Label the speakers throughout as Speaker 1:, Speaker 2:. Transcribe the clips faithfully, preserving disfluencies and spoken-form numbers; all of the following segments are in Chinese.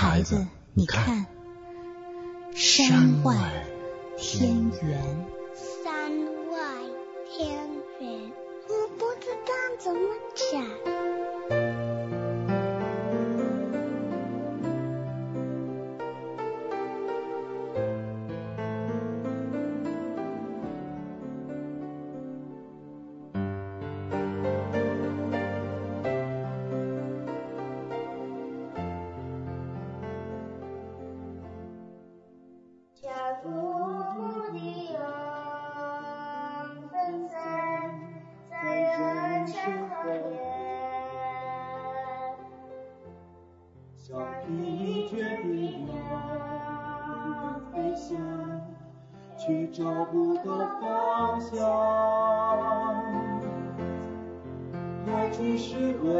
Speaker 1: 孩子，你看，山外天圆。
Speaker 2: 山外天圆，我不知道怎么讲。
Speaker 3: 去找不到方向，爱只是恶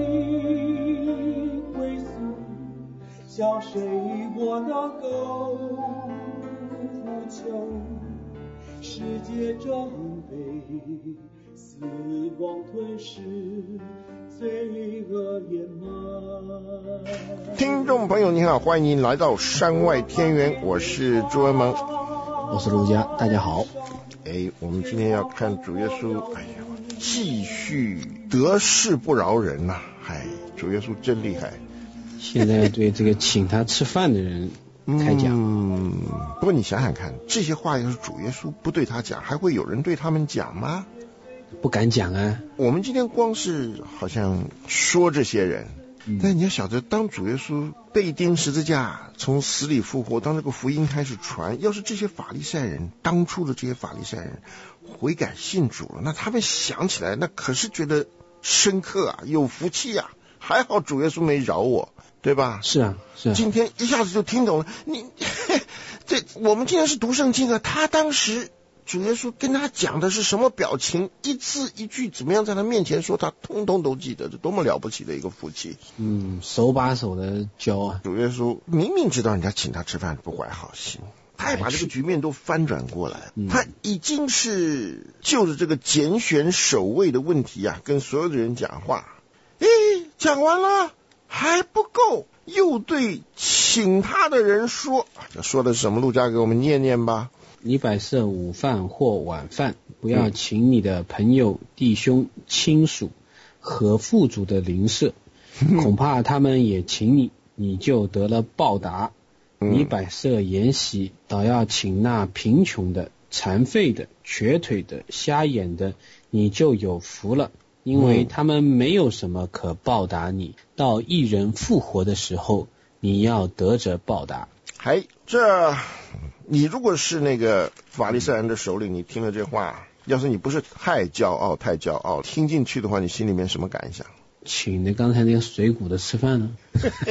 Speaker 3: 性归宿，向谁我能够呼求？世界正被死亡吞噬，罪恶掩埋。
Speaker 4: 听众朋友你好，欢迎来到山外天圆，我是朱文萌，
Speaker 1: 我是陆家，大家好。
Speaker 4: 哎，我们今天要看主耶稣，哎呀，继续得势不饶人呐、啊！哎，主耶稣真厉害。
Speaker 1: 现在对这个请他吃饭的人开讲。
Speaker 4: 嗯，不过你想想看，这些话要是主耶稣不对他讲，还会有人对他们讲吗？
Speaker 1: 不敢讲啊。
Speaker 4: 我们今天光是好像说这些人。但你要晓得，当主耶稣被钉十字架，从死里复活，当这个福音开始传，要是这些法利赛人，当初的这些法利赛人悔改信主了，那他们想起来，那可是觉得深刻啊，有福气啊，还好主耶稣没饶我，对吧？
Speaker 1: 是啊，是啊。
Speaker 4: 今天一下子就听懂了，你这我们今天是读圣经啊，他当时主耶稣跟他讲的是什么表情，一字一句怎么样在他面前说，他通通都记得，这多么了不起的一个福气。
Speaker 1: 嗯，手把手的教啊。
Speaker 4: 主耶稣明明知道人家请他吃饭不怀好心，他也把这个局面都翻转过来、嗯、他已经是就着这个拣选守卫的问题啊，跟所有的人讲话。诶，讲完了还不够，又对请他的人说，这说的是什么？陆家给我们念念吧。
Speaker 1: 你摆设午饭或晚饭，不要请你的朋友、弟兄、亲属和富足的邻舍，恐怕他们也请你，你就得了报答。你摆设筵席，倒要请那贫穷的、残废的、瘸腿的、瞎眼的，你就有福了，因为他们没有什么可报答你。到一人复活的时候，你要得着报答。
Speaker 4: 嗨，这你如果是那个法利赛人的首领，你听了这话，要是你不是太骄傲太骄傲，听进去的话，你心里面什么感想？
Speaker 1: 请的刚才那个水谷的吃饭呢？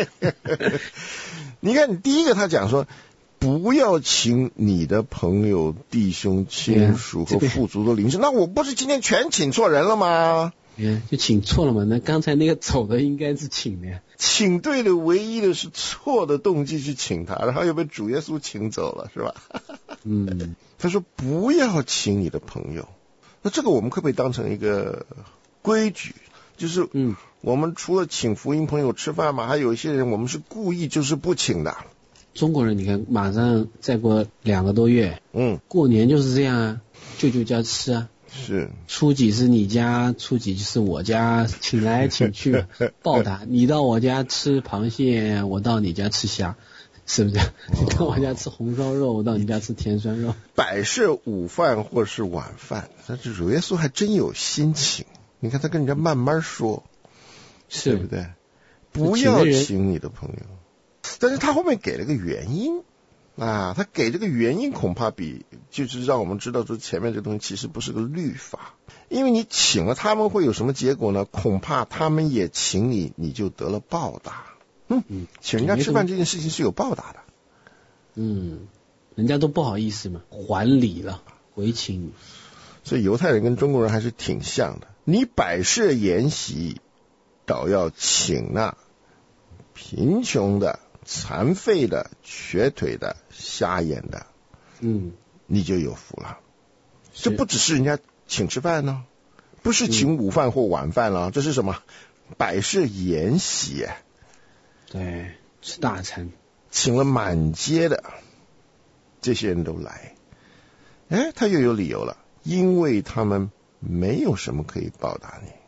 Speaker 4: 你看，你第一个他讲说，不要请你的朋友、弟兄、亲属和富足的邻舍，那我不是今天全请错人了吗？
Speaker 1: 嗯，就请错了嘛。那刚才那个走的应该是请的呀。
Speaker 4: 请对了，唯一的是错的动机去请他，然后又被主耶稣请走了，是吧？
Speaker 1: 嗯，
Speaker 4: 他说不要请你的朋友。那这个我们可不可以当成一个规矩？就是嗯，我们除了请福音朋友吃饭嘛，还有一些人我们是故意就是不请的。
Speaker 1: 中国人你看，马上再过两个多月，嗯，过年就是这样啊，舅舅家吃啊。
Speaker 4: 是
Speaker 1: 初几是你家，初几就是我家，请来请去报答。你到我家吃螃蟹，我到你家吃虾，是不是？你到我家吃红烧肉，我到你家吃甜酸肉。
Speaker 4: 摆设午饭或是晚饭，但是主耶稣还真有心情。你看他跟人家慢慢说，
Speaker 1: 是
Speaker 4: 对不对？不要请你的朋友，但是他后面给了个原因。啊，他给这个原因恐怕比就是让我们知道说前面这东西其实不是个律法，因为你请了他们会有什么结果呢？恐怕他们也请你，你就得了报答。嗯，请人家吃饭这件事情是有报答的。
Speaker 1: 嗯，人家都不好意思嘛，还礼了，回请你。
Speaker 4: 所以犹太人跟中国人还是挺像的。你摆设筵席，倒要请那贫穷的、残废的、瘸腿的、瞎眼的，嗯，你就有福了。这不只是人家请吃饭呢，不是请午饭或晚饭了，嗯、这是什么？摆设筵席。
Speaker 1: 对， 吃大餐，
Speaker 4: 请了满街的这些人都来。哎，他又有理由了，因为他们没有什么可以报答你。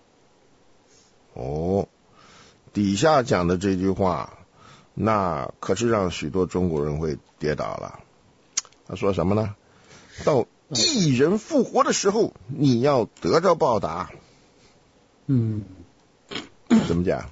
Speaker 4: 哦，底下讲的这句话，那可是让许多中国人会跌倒了。他说什么呢？到义人复活的时候，你要得着报答。
Speaker 1: 嗯，
Speaker 4: 怎么讲？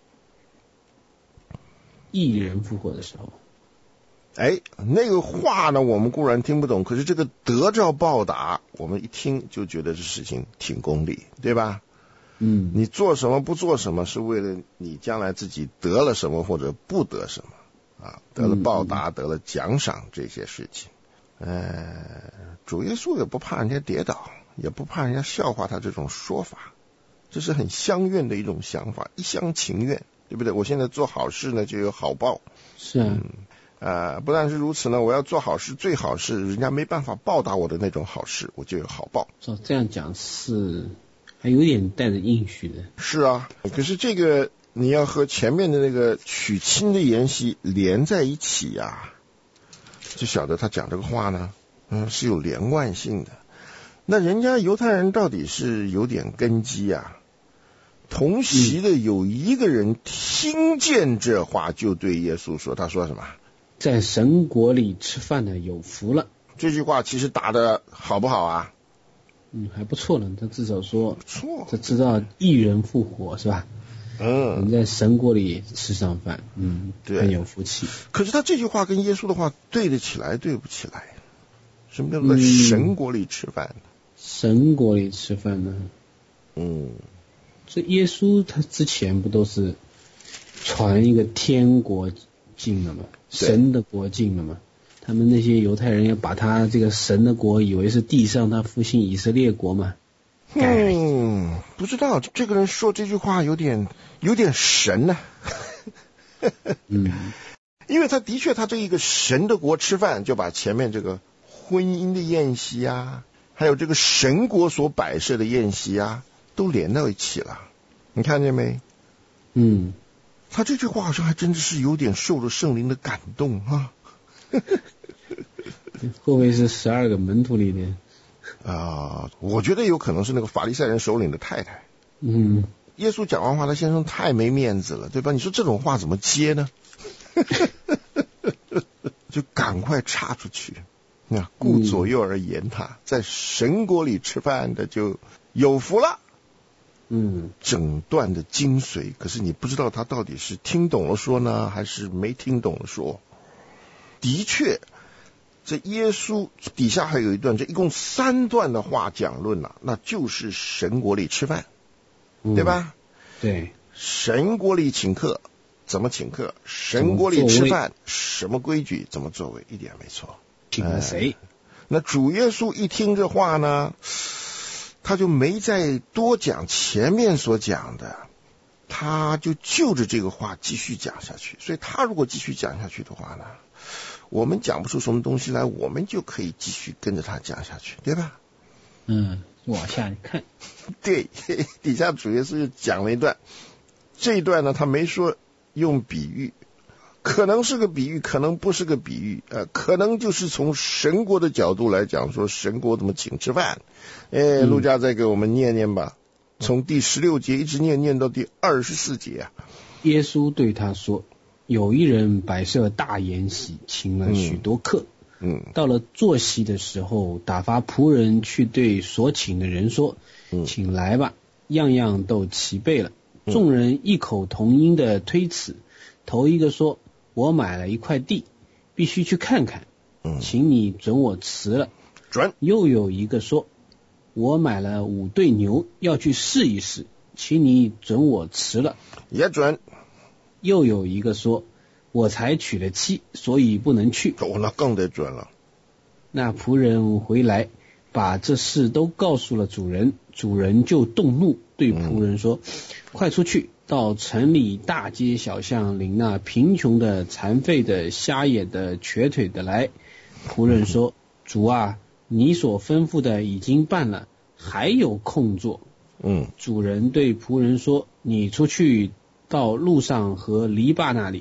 Speaker 1: 义人复活的时候，
Speaker 4: 哎，那个话呢，我们固然听不懂，可是这个得着报答，我们一听就觉得这事情挺功利，对吧？
Speaker 1: 嗯，
Speaker 4: 你做什么不做什么，是为了你将来自己得了什么或者不得什么啊，得了报答，得了奖赏这些事情。呃，主耶稣也不怕人家跌倒，也不怕人家笑话他这种说法，这是很相愿的一种想法，一厢情愿，对不对？我现在做好事呢，就有好报。
Speaker 1: 是啊。
Speaker 4: 嗯呃，不但是如此呢，我要做好事，最好是人家没办法报答我的那种好事，我就有好报。
Speaker 1: 照这样讲是还有点带着应许的。
Speaker 4: 是啊，可是这个你要和前面的那个娶亲的筵席连在一起呀、啊，就晓得他讲这个话呢，嗯，是有连贯性的。那人家犹太人到底是有点根基啊。同席的有一个人听见这话，就对耶稣说，他说什么？
Speaker 1: 在神国里吃饭的有福了。
Speaker 4: 这句话其实打得好不好啊？
Speaker 1: 嗯，还不错了。他至少说，
Speaker 4: 不错，
Speaker 1: 他知道义人复活是吧？
Speaker 4: 嗯，
Speaker 1: 你在神国里吃上饭，嗯，
Speaker 4: 对，
Speaker 1: 很有福气。
Speaker 4: 可是他这句话跟耶稣的话对得起来，对不起来。什么叫做在神国里吃饭？
Speaker 1: 嗯、神国里吃饭呢？
Speaker 4: 嗯，
Speaker 1: 这耶稣他之前不都是传一个天国境了吗？神的国境了吗？他们那些犹太人要把他这个神的国以为是地上他复兴以色列国嘛？
Speaker 4: 嗯，不知道这个人说这句话有点有点神呢、啊。
Speaker 1: 嗯，
Speaker 4: 因为他的确他这一个神的国吃饭，就把前面这个婚姻的宴席啊，还有这个神国所摆设的宴席啊，都连到一起了。你看见没？
Speaker 1: 嗯，
Speaker 4: 他这句话好像还真的是有点受了圣灵的感动啊。
Speaker 1: 会不会是十二个门徒里面？
Speaker 4: 啊、呃，我觉得有可能是那个法利赛人首领的太太。
Speaker 1: 嗯，
Speaker 4: 耶稣讲完话，他先生太没面子了，对吧？你说这种话怎么接呢？就赶快插出去。那顾左右而言他，嗯、在神国里吃饭的就有福了。
Speaker 1: 嗯，
Speaker 4: 整段的精髓，可是你不知道他到底是听懂了说呢，还是没听懂了说。的确，这耶稣底下还有一段，这一共三段的话讲论了、啊，那就是神国里吃饭，嗯、对吧？
Speaker 1: 对，
Speaker 4: 神国里请客，怎么请客？神国里吃饭，什么规矩？怎么座位？一点没错。
Speaker 1: 请了谁、呃？
Speaker 4: 那主耶稣一听这话呢，他就没再多讲前面所讲的，他就就着这个话继续讲下去。所以他如果继续讲下去的话呢，我们讲不出什么东西来，我们就可以继续跟着他讲下去，对吧？
Speaker 1: 嗯，往下看。
Speaker 4: 对，底下主耶稣就讲了一段，这一段呢，他没说用比喻，可能是个比喻，可能不是个比喻，呃，可能就是从神国的角度来讲，说神国怎么请吃饭。哎，陆家再给我们念念吧，嗯、从第十六节一直念念到第二十四节啊。
Speaker 1: 耶稣对他说，有一人摆设大筵席，请了许多客。
Speaker 4: 嗯，
Speaker 1: 到了坐席的时候，打发仆人去对所请的人说：“嗯、请来吧，样样都齐备了。”众人异口同音的推辞。头一个说：“我买了一块地，必须去看看，
Speaker 4: 嗯，
Speaker 1: 请你准我辞了。”
Speaker 4: 准。
Speaker 1: 又有一个说：“我买了五对牛，要去试一试，请你准我辞了。”
Speaker 4: 也准。
Speaker 1: 又有一个说：“我才娶了妻，所以不能去。”
Speaker 4: 哦，那更得准了。
Speaker 1: 那仆人回来，把这事都告诉了主人，主人就动怒，对仆人说：“嗯、快出去，到城里大街小巷领那贫穷的、残废的、瞎眼的、瘸腿的来。”仆人说：“嗯、主啊，你所吩咐的已经办了，还有空座。”
Speaker 4: 嗯，
Speaker 1: 主人对仆人说：“你出去到路上和篱笆那里，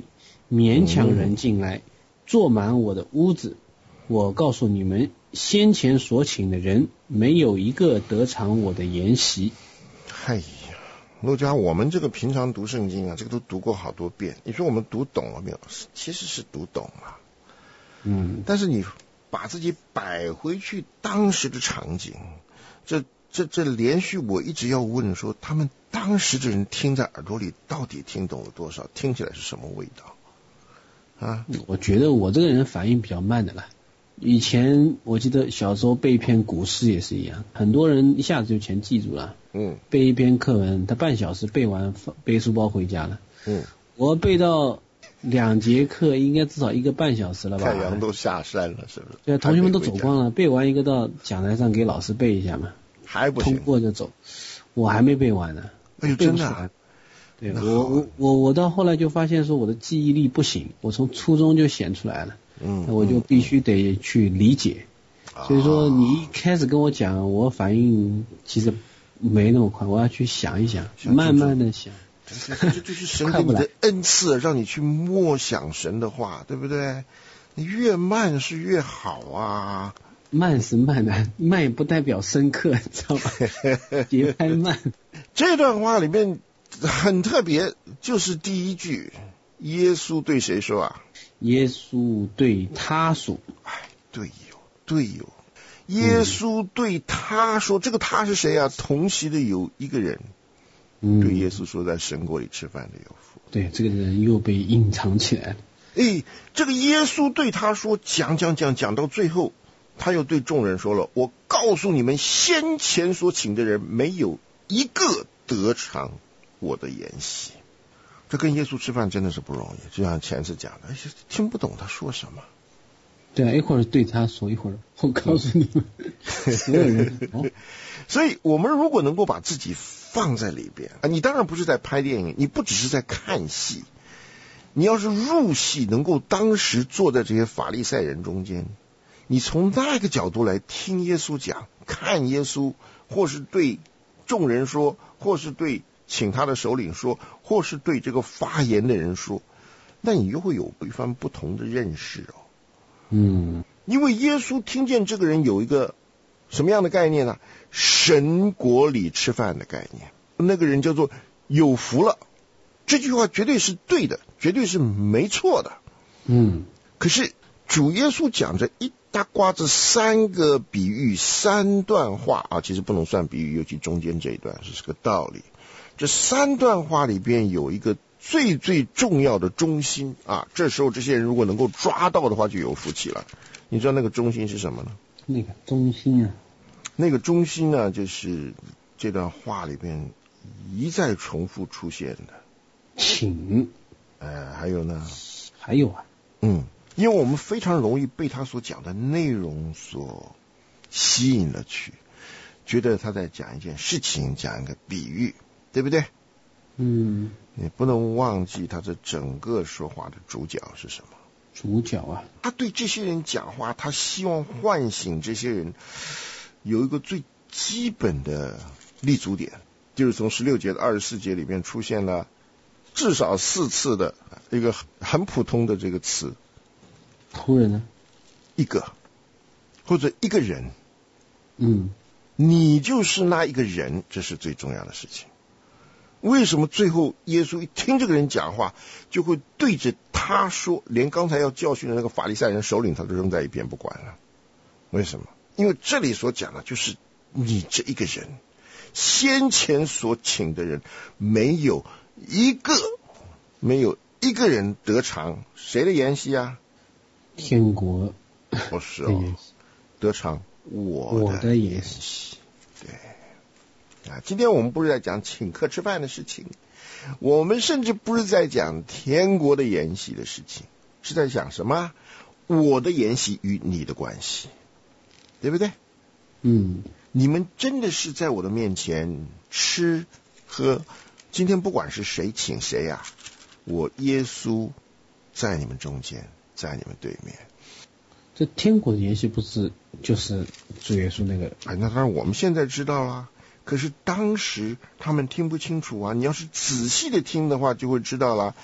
Speaker 1: 勉强人进来，坐满我的屋子。我告诉你们，先前所请的人，没有一个得偿我的筵席。
Speaker 4: 哎呀，陆家，我们这个平常读圣经啊，这个都读过好多遍。你说我们读懂了没有？其实是读懂了。
Speaker 1: 嗯，
Speaker 4: 但是你把自己摆回去当时的场景，这这这连续我一直要问说，他们当时的人听在耳朵里到底听懂了多少？听起来是什么味道啊？
Speaker 1: 我觉得我这个人反应比较慢的啦。以前我记得小时候背一篇古诗也是一样，很多人一下子就全记住了。
Speaker 4: 嗯，
Speaker 1: 背一篇课文，他半小时背完，背书包回家了。
Speaker 4: 嗯，
Speaker 1: 我背到两节课，应该至少一个半小时了吧？
Speaker 4: 太阳都下山了，是不是？
Speaker 1: 对，同学们都走光了，背完一个到讲台上给老师背一下嘛，
Speaker 4: 还不行，
Speaker 1: 通过就走。我还没背完呢。
Speaker 4: 哎呦，真的、啊？
Speaker 1: 对，我我我我到后来就发现说我的记忆力不行，我从初中就显出来了。
Speaker 4: 嗯，
Speaker 1: 那我就必须得去理解。
Speaker 4: 嗯、
Speaker 1: 所以说你一开始跟我讲，我反应其实没那么快，我要去想一想，慢慢的想。
Speaker 4: 这这就是神给你的恩赐，让你去默想神的话，对不对？你越慢是越好啊。
Speaker 1: 慢是慢的，慢也不代表深刻，你知道吗？节拍慢。
Speaker 4: 这段话里面很特别，就是第一句，耶稣对谁说啊？
Speaker 1: 耶稣对他说。
Speaker 4: 哎，对有对有，耶稣对他说，嗯、这个他是谁啊？同席的有一个人。
Speaker 1: 嗯，
Speaker 4: 对耶稣说，在神国里吃饭的有福。
Speaker 1: 对，这个人又被隐藏起来了。
Speaker 4: 哎，这个耶稣对他说，讲讲讲讲到最后，他又对众人说了：“我告诉你们，先前所请的人，没有一个得偿我的筵席。”这跟耶稣吃饭真的是不容易，就像前次讲的，听不懂他说什么。
Speaker 1: 对啊，一会儿对他说，一会儿我告诉你们，所有人。哦，
Speaker 4: 所以我们如果能够把自己放在里边啊，你当然不是在拍电影，你不只是在看戏，你要是入戏，能够当时坐在这些法利赛人中间，你从那个角度来听耶稣讲，看耶稣，或是对众人说，或是对请他的首领说，或是对这个发言的人说，那你又会有一番不同的认识哦。
Speaker 1: 嗯，
Speaker 4: 因为耶稣听见这个人有一个什么样的概念呢？神国里吃饭的概念。那个人叫做有福了，这句话绝对是对的，绝对是没错的。
Speaker 1: 嗯，
Speaker 4: 可是主耶稣讲着一大瓜子三个比喻三段话啊，其实不能算比喻，尤其中间这一段是个道理。这三段话里边有一个最最重要的中心啊，这时候这些人如果能够抓到的话，就有福气了。你知道那个中心是什么呢？
Speaker 1: 那个中心啊，
Speaker 4: 那个中心呢，就是这段话里边一再重复出现的
Speaker 1: 请。
Speaker 4: 呃，还有呢？
Speaker 1: 还有啊，
Speaker 4: 嗯，因为我们非常容易被他所讲的内容所吸引了去，觉得他在讲一件事情，讲一个比喻，对不对？
Speaker 1: 嗯，
Speaker 4: 你不能忘记他这整个说话的主角是什么？
Speaker 1: 主角啊，
Speaker 4: 他对这些人讲话，他希望唤醒这些人有一个最基本的立足点，就是从十六节的二十四节里面出现了至少四次的一个很普通的这个词，
Speaker 1: 仆人呢？
Speaker 4: 一个或者一个人，
Speaker 1: 嗯，
Speaker 4: 你就是那一个人，这是最重要的事情。为什么最后耶稣一听这个人讲话，就会对着他说，连刚才要教训的那个法利赛人首领他都扔在一边不管了？为什么？因为这里所讲的就是你这一个人，先前所请的人，没有一个没有一个人得偿谁的筵席啊？
Speaker 1: 天国
Speaker 4: 不是哦，得偿我的筵席。对啊，今天我们不是在讲请客吃饭的事情，我们甚至不是在讲天国的筵席的事情，是在讲什么？我的筵席与你的关系，对不对？
Speaker 1: 嗯，
Speaker 4: 你们真的是在我的面前吃喝，今天不管是谁请谁啊，我耶稣在你们中间，在你们对面。
Speaker 1: 这天国的筵席不是就是主耶稣那个？
Speaker 4: 哎，那当然我们现在知道啦。可是当时他们听不清楚啊！你要是仔细的听的话，就会知道了。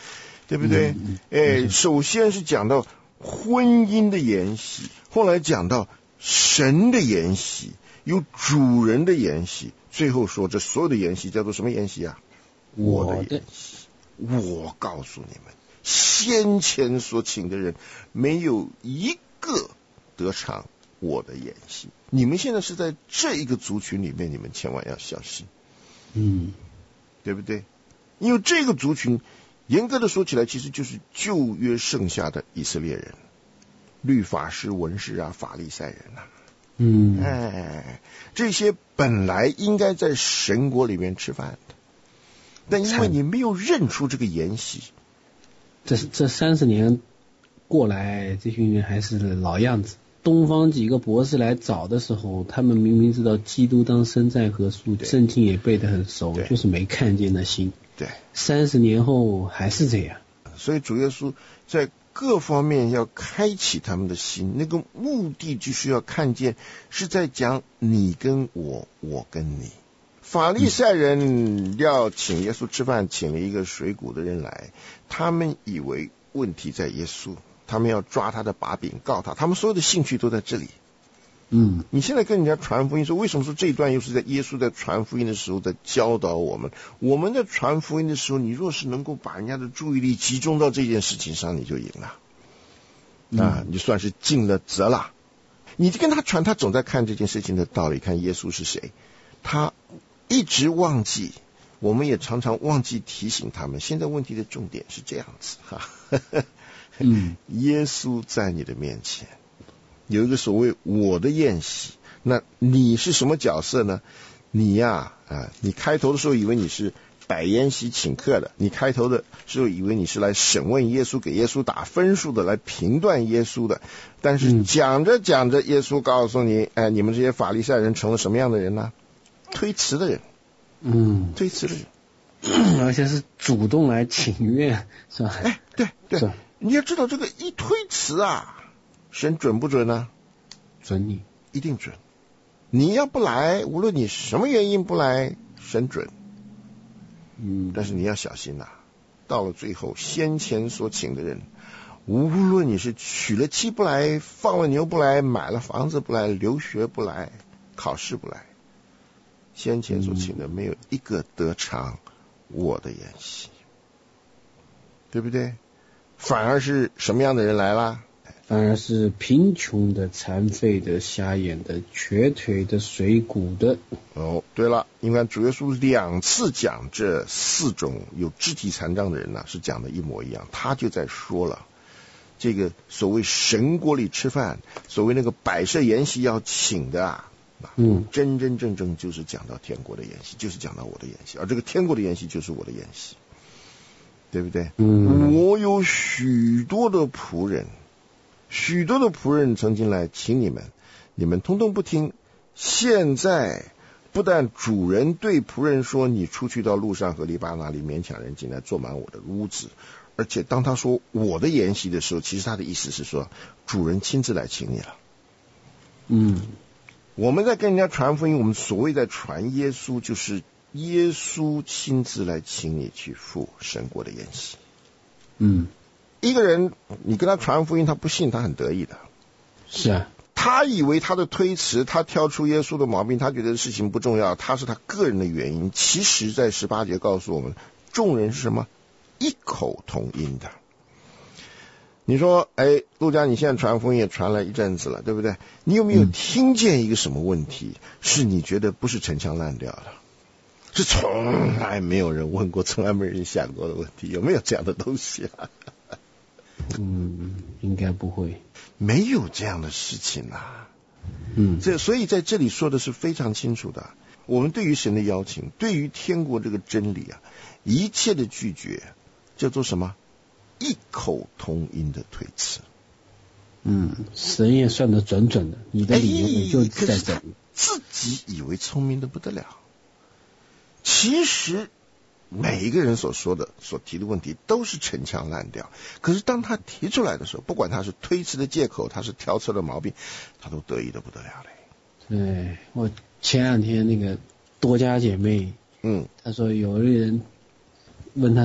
Speaker 4: 对不对？
Speaker 1: 嗯
Speaker 4: 哎，首先是讲到婚姻的筵席，后来讲到神的筵席，有主人的筵席，最后说这所有的筵席叫做什么筵席啊？我的筵席。我告诉你们，先前所请的人没有一个得偿我的筵席。你们现在是在这一个族群里面，你们千万要小心，
Speaker 1: 嗯，
Speaker 4: 对不对？因为这个族群严格的说起来，其实就是旧约剩下的以色列人，律法师、文士啊、法利赛人啊，
Speaker 1: 嗯，
Speaker 4: 哎，这些本来应该在神国里面吃饭的，但因为你没有认出这个筵席，
Speaker 1: 这这三十年过来，这群人还是老样子。东方几个博士来找的时候，他们明明知道基督当生在何处，圣经也背得很熟，就是没看见那心。
Speaker 4: 对，
Speaker 1: 三十年后还是这样。
Speaker 4: 所以主耶稣在各方面要开启他们的心，那个目的就是要看见是在讲你跟我，我跟你。法利赛人要请耶稣吃饭，请了一个水谷的人来，他们以为问题在耶稣，他们要抓他的把柄，告他，他们所有的兴趣都在这里。
Speaker 1: 嗯，
Speaker 4: 你现在跟人家传福音说，为什么说这一段又是在耶稣在传福音的时候在教导我们？我们在传福音的时候，你若是能够把人家的注意力集中到这件事情上，你就赢了，
Speaker 1: 嗯、
Speaker 4: 啊，你算是尽了责了。你跟他传，他总在看这件事情的道理，看耶稣是谁，他一直忘记，我们也常常忘记提醒他们。现在问题的重点是这样子哈，
Speaker 1: 嗯，
Speaker 4: 耶稣在你的面前有一个所谓我的宴席，那你是什么角色呢？你呀 啊, 啊，你开头的时候以为你是摆宴席请客的，你开头的时候以为你是来审问耶稣，给耶稣打分数的，来评断耶稣的，但是讲着讲着，耶稣告诉你，哎，你们这些法利赛人成了什么样的人呢？推辞的人，
Speaker 1: 嗯，
Speaker 4: 推辞的人，
Speaker 1: 而且是主动来请愿，是吧？
Speaker 4: 哎，对对，你要知道这个一推辞啊，神准不准呢？
Speaker 1: 准你，
Speaker 4: 一定准。你要不来，无论你什么原因不来，神准。
Speaker 1: 嗯，
Speaker 4: 但是你要小心呐、啊，到了最后，先前所请的人，无论你是娶了妻不来，放了牛不来，买了房子不来，留学不来，考试不来，先前所请的没有一个得偿我的筵席，对不对？反而是什么样的人来啦？
Speaker 1: 反而是贫穷的、残废的、瞎眼的、瘸腿的、水骨的。
Speaker 4: 哦，对了，你看主耶稣两次讲这四种有肢体残障的人呢、啊，是讲的一模一样。他就在说了，这个所谓神国里吃饭，所谓那个摆设筵席要请的啊，
Speaker 1: 嗯，
Speaker 4: 真真正正就是讲到天国的筵席，就是讲到我的筵席，而这个天国的筵席就是我的筵席，对不对？
Speaker 1: 嗯，
Speaker 4: 我有许多的仆人。许多的仆人曾经来请你们，你们通通不听。现在不但主人对仆人说，你出去到路上和篱笆那里勉强人进来坐满我的屋子，而且当他说我的筵席的时候，其实他的意思是说主人亲自来请你了。
Speaker 1: 嗯，
Speaker 4: 我们在跟人家传福音，我们所谓在传耶稣，就是耶稣亲自来请你去赴神国的筵席。
Speaker 1: 嗯，
Speaker 4: 一个人你跟他传福音，他不信，他很得意的。
Speaker 1: 是啊，
Speaker 4: 他以为他的推辞，他挑出耶稣的毛病，他觉得事情不重要，他是他个人的原因。其实在十八节告诉我们，众人是什么？一口同音的。你说，哎，陆家你现在传福音也传了一阵子了，对不对？你有没有听见一个什么问题、嗯、是你觉得不是陈腔滥调的，是从来没有人问过，从来没有人想过的问题？有没有这样的东西啊？
Speaker 1: 嗯，应该不会，
Speaker 4: 没有这样的事情啊。
Speaker 1: 嗯，
Speaker 4: 这所以在这里说的是非常清楚的。我们对于神的邀请，对于天国这个真理啊，一切的拒绝叫做什么？异口同音的推辞。
Speaker 1: 嗯，神也算得准准的，你的理由也就在这里。
Speaker 4: 哎、自己以为聪明的不得了，其实每一个人所说的、所提的问题都是陈腔滥调。可是当他提出来的时候，不管他是推辞的借口，他是挑错的毛病，他都得意的不得了嘞。
Speaker 1: 对，我前两天那个多家姐妹，
Speaker 4: 嗯，
Speaker 1: 她说有一个人问她说：“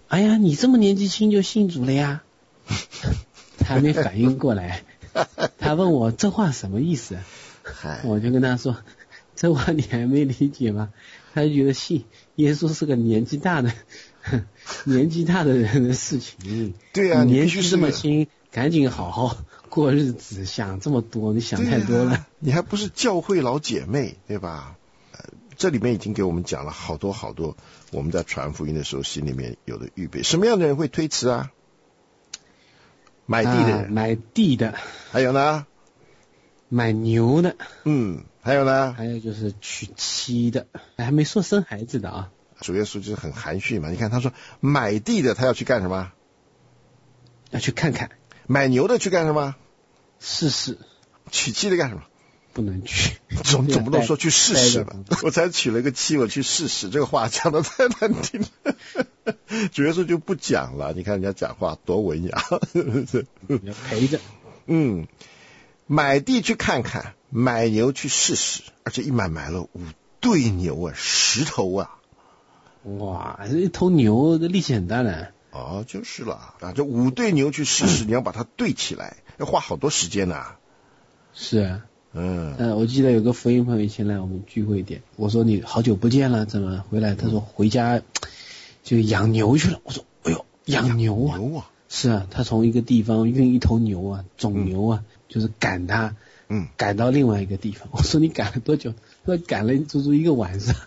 Speaker 1: 哎呀，你这么年纪轻就信主了呀？他还没反应过来，他问我这话什么意思？我就跟他说，这话你还没理解吗？他就觉得信耶稣是个年纪大的年纪大的人的事情。
Speaker 4: 对啊，
Speaker 1: 你年纪这么轻，赶紧好好过日子，想这么多，你想太多了。
Speaker 4: 啊、你还不是教会老姐妹，对吧？呃，这里面已经给我们讲了好多好多我们在传福音的时候心里面有的预备。什么样的人会推辞啊？买地的人、啊、
Speaker 1: 买地的，
Speaker 4: 还有呢，
Speaker 1: 买牛的，
Speaker 4: 嗯，还有呢，
Speaker 1: 还有就是娶妻的，还没说生孩子的啊。
Speaker 4: 主耶稣就是很含蓄嘛，你看他说买地的他要去干什么？
Speaker 1: 要去看看。
Speaker 4: 买牛的去干什么？
Speaker 1: 试试。娶
Speaker 4: 妻的干什么？
Speaker 1: 不能去，
Speaker 4: 总总不能说去试试吧？我才娶了个妻，我去试试，这个话讲的太难听了。主耶稣就不讲了，你看人家讲话多文雅，是不是？
Speaker 1: 要陪着。
Speaker 4: 嗯，买地去看看，买牛去试试，而且一买买了五对牛啊，十头啊！
Speaker 1: 哇，这一头牛的力气很大呢。
Speaker 4: 哦，就是了啊，这五对牛去试试，你要把它对起来，要花好多时间呐、啊。
Speaker 1: 是啊。
Speaker 4: 嗯，
Speaker 1: 呃，我记得有个福音朋友以前来我们聚会点，我说你好久不见了，怎么回来？他说回家就养牛去了。我说哎呦，养牛啊！
Speaker 4: 牛啊！
Speaker 1: 是啊，他从一个地方运一头牛啊，种牛啊，嗯、就是赶它，
Speaker 4: 嗯，
Speaker 1: 赶到另外一个地方。我说你赶了多久？他说赶了足足一个晚上。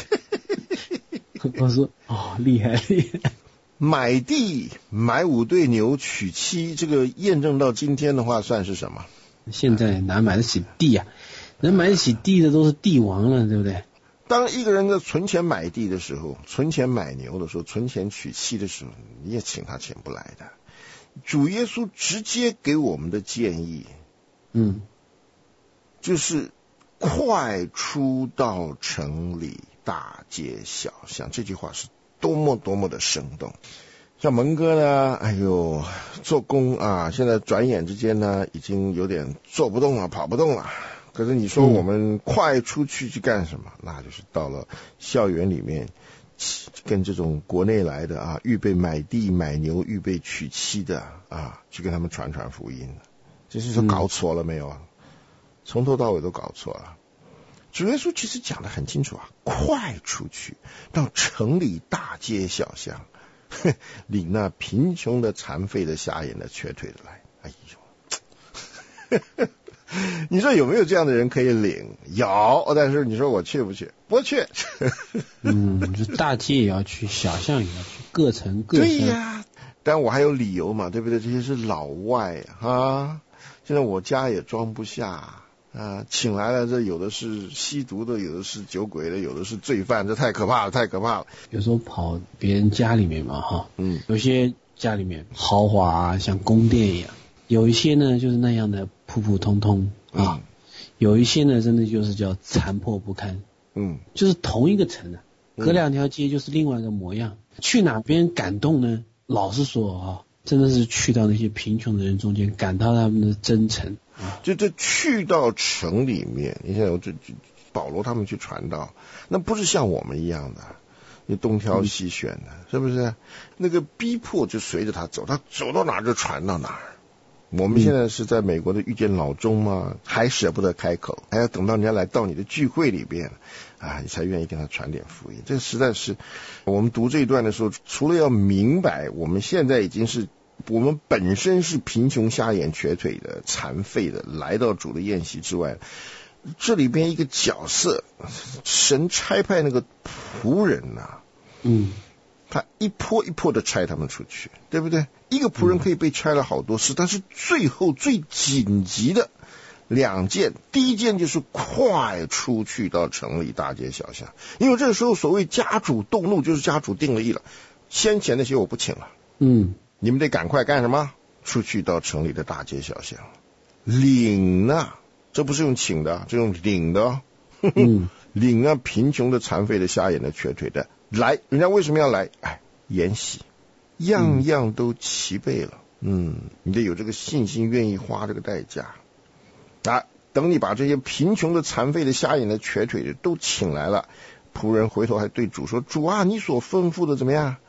Speaker 1: 我说哦，厉害厉害！
Speaker 4: 买地买五对牛娶妻，这个验证到今天的话，算是什么？
Speaker 1: 现在哪买得起地啊？能买得起地的都是帝王了，对不对？
Speaker 4: 当一个人在存钱买地的时候，存钱买牛的时候，存钱娶妻的时候，你也请他钱不来的。主耶稣直接给我们的建议，
Speaker 1: 嗯，
Speaker 4: 就是快出到城里，大街小巷。这句话是多么多么的生动。像蒙哥呢，哎呦，做工啊，现在转眼之间呢，已经有点做不动了，跑不动了。可是你说我们快出去去干什么？嗯、那就是到了校园里面，跟这种国内来的啊，预备买地买牛、预备娶妻的啊，去跟他们传传福音。这是说搞错了没有啊？嗯、从头到尾都搞错了。主耶稣其实讲得很清楚啊，快出去到城里大街小巷。领那贫穷的、残废的、瞎眼的、瘸腿的来，哎呦，你说有没有这样的人可以领？有，但是你说我去不去？不去。
Speaker 1: 嗯，就大街也要去，小巷也要去，各城各乡。
Speaker 4: 对呀，但我还有理由嘛，对不对？这些是老外啊，现在我家也装不下。啊，请来了，这有的是吸毒的，有的是酒鬼的，有的是罪犯，这太可怕了，太可怕了。
Speaker 1: 有时候跑别人家里面嘛，哈，
Speaker 4: 嗯，
Speaker 1: 有些家里面豪华啊，像宫殿一样；有一些呢就是那样的普普通通啊；嗯、有一些呢真的就是叫残破不堪。
Speaker 4: 嗯，
Speaker 1: 就是同一个城啊，隔两条街就是另外一个模样。嗯、去哪边感动呢？老实说啊，真的是去到那些贫穷的人中间，感到他们的真诚。
Speaker 4: 就这去到城里面，你像这保罗他们去传道，那不是像我们一样的，你东挑西选的，嗯、是不是？那个逼迫就随着他走，他走到哪儿就传到哪儿。我们现在是在美国的遇见老中嘛，还舍不得开口，还要等到人家来到你的聚会里边啊，你才愿意跟他传点福音。这实在是我们读这一段的时候，除了要明白我们现在已经是。我们本身是贫穷、瞎眼、瘸腿的、残废的，来到主的宴席之外，这里边一个角色，神差派那个仆人呐、啊，
Speaker 1: 嗯，
Speaker 4: 他一波一波的差他们出去，对不对？一个仆人可以被差了好多次，嗯、但是最后最紧急的两件，第一件就是快出去到城里大街小巷，因为这个时候所谓家主动怒，就是家主定了意了，先前那些我不请了，
Speaker 1: 嗯。
Speaker 4: 你们得赶快干什么？出去到城里的大街小巷，领啊！这不是用请的，这用领的、哦。
Speaker 1: 嗯，
Speaker 4: 领啊！贫穷的、残废的、瞎眼的、瘸腿的来，人家为什么要来？哎，筵席，样样都齐备了。嗯，你得有这个信心，愿意花这个代价。啊，等你把这些贫穷的、残废的、瞎眼的、瘸腿的都请来了，仆人回头还对主说：“主啊，你所吩咐的怎么样？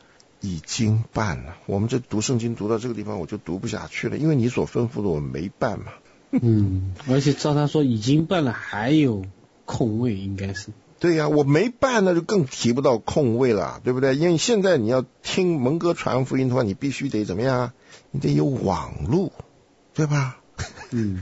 Speaker 4: 已经办了。我们这读圣经读到这个地方我就读不下去了，因为你所吩咐的我没办嘛。
Speaker 1: 嗯，而且照他说已经办了还有空位，应该是。
Speaker 4: 对呀、啊，我没办那就更提不到空位了，对不对？因为现在你要听蒙哥传福音的话，你必须得怎么样？你得有网路，对吧？
Speaker 1: 嗯。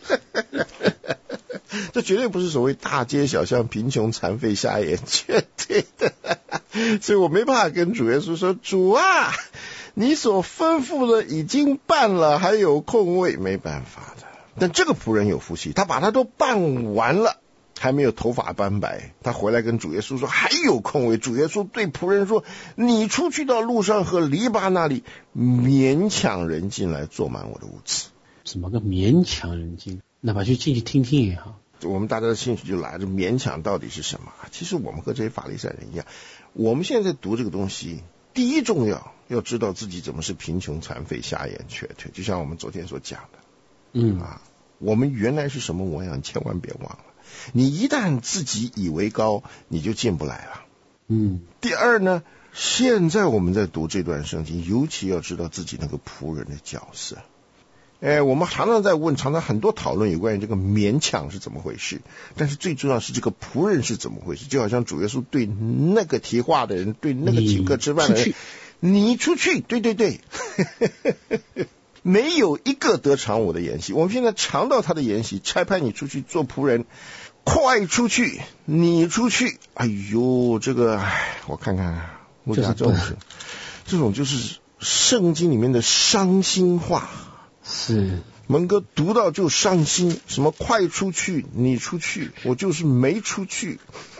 Speaker 4: 这绝对不是所谓大街小巷贫穷残废瞎眼，绝对的。所以我没办法跟主耶稣说，主啊，你所吩咐的已经办了，还有空位，没办法的。但这个仆人有福气，他把他都办完了，还没有头发斑白，他回来跟主耶稣说还有空位。主耶稣对仆人说，你出去到路上和篱笆那里，勉强人进来坐满我的屋子。
Speaker 1: 怎么个勉强人进？哪怕去进去听听也好。
Speaker 4: 我们大家的兴趣就来了，勉强到底是什么？其实我们和这些法利赛人一样，我们现在读这个东西，第一重要要知道自己怎么是贫穷残废瞎眼瘸腿，就像我们昨天所讲的，
Speaker 1: 嗯
Speaker 4: 啊，我们原来是什么模样，千万别忘了。你一旦自己以为高，你就进不来了。
Speaker 1: 嗯。
Speaker 4: 第二呢，现在我们在读这段圣经，尤其要知道自己那个仆人的角色。哎，我们常常在问，常常很多讨论有关于这个勉强是怎么回事，但是最重要是这个仆人是怎么回事。就好像主耶稣对那个提话的人，对那个请客吃饭的人，你出去，对对对，没有一个得偿我的筵席。我们现在尝到他的筵席，差派你出去做仆人，快出去，你出去。哎呦，这个，哎，我看看，我讲这种是，这种就是圣经里面的伤心话。
Speaker 1: 是，
Speaker 4: 蒙哥读到就伤心，什么快出去，你出去，我就是没出去。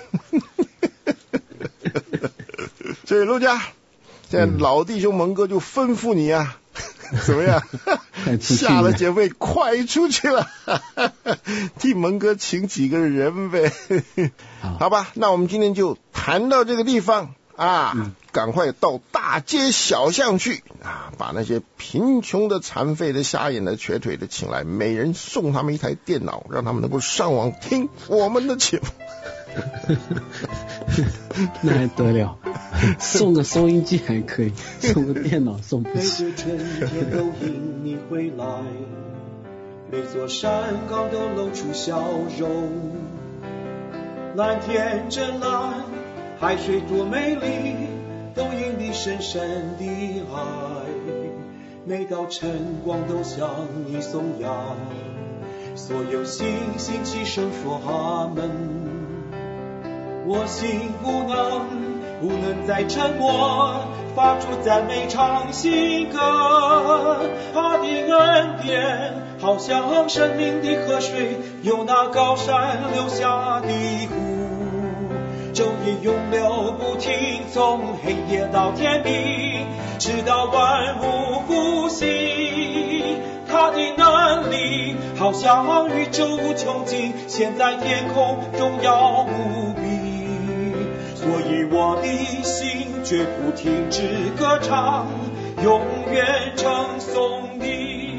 Speaker 4: 所以陆家，现在老弟兄蒙哥就吩咐你啊，嗯、怎么样？下了节目快出去了，替蒙哥请几个人呗。好, 好吧，那我们今天就谈到这个地方。啊、嗯，赶快到大街小巷去啊！把那些贫穷的、残废的、瞎眼的、瘸腿的请来，每人送他们一台电脑，让他们能够上网听我们的节目。
Speaker 1: 那还得了？送个收音机还可以，送个电脑送不起。
Speaker 3: 每个春天都因你回来，每座山岗都露出笑容，蓝天真蓝。海水多美丽，都因你深深的爱。每道晨光都向你颂扬，所有星星齐声说阿门。我心不能不能再沉默，发出赞美唱新歌。他的恩典好像生命的河水，由那高山流下的湖，昼夜永流不停，从黑夜到天明，直到万物复兴。他的能力好像宇宙无穷尽，现在天空荣耀无比。所以我的心绝不停止歌唱，永远称颂你。